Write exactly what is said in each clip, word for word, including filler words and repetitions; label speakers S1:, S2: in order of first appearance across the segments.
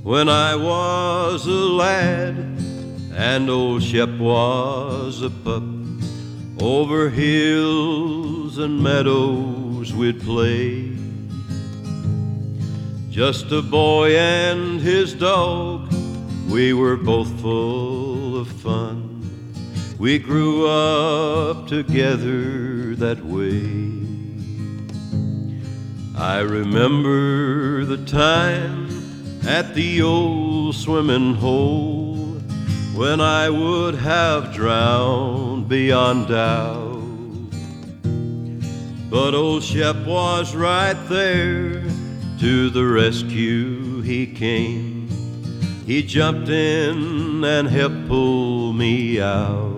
S1: when I was a lad and old Shep was a pup. Over hills and meadows we'd play, just a boy and his dog. We were both full of fun. We grew up together that way. I remember the time at the old swimming hole when I would have drowned beyond doubt. But old Shep was right there, to the rescue he came. He jumped in and helped pull me out.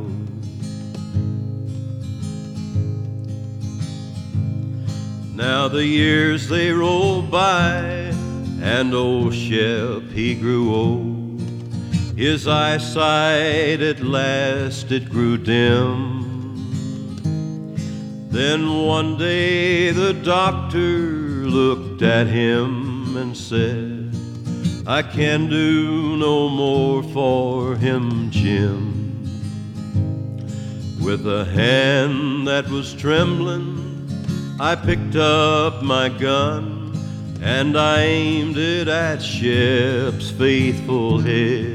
S1: Now the years they roll by, and old Shep he grew old. His eyesight at last it grew dim. Then one day the doctor looked at him and said, I can do no more for him, Jim. With a hand that was trembling, I picked up my gun and I aimed it at Shep's faithful head.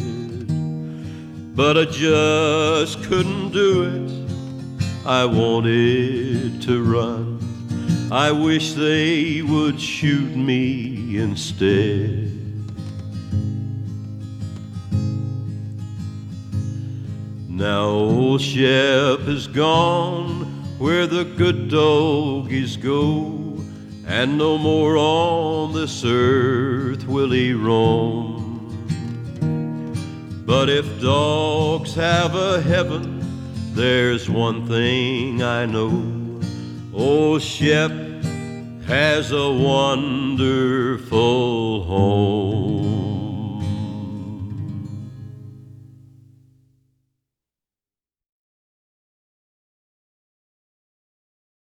S1: But I just couldn't do it. I wanted to run. I wish they would shoot me instead. Now old Shep is gone where the good doggies go, and no more on this earth will he roam. But if dogs have a heaven, there's one thing I know. Old Shep has a wonderful home.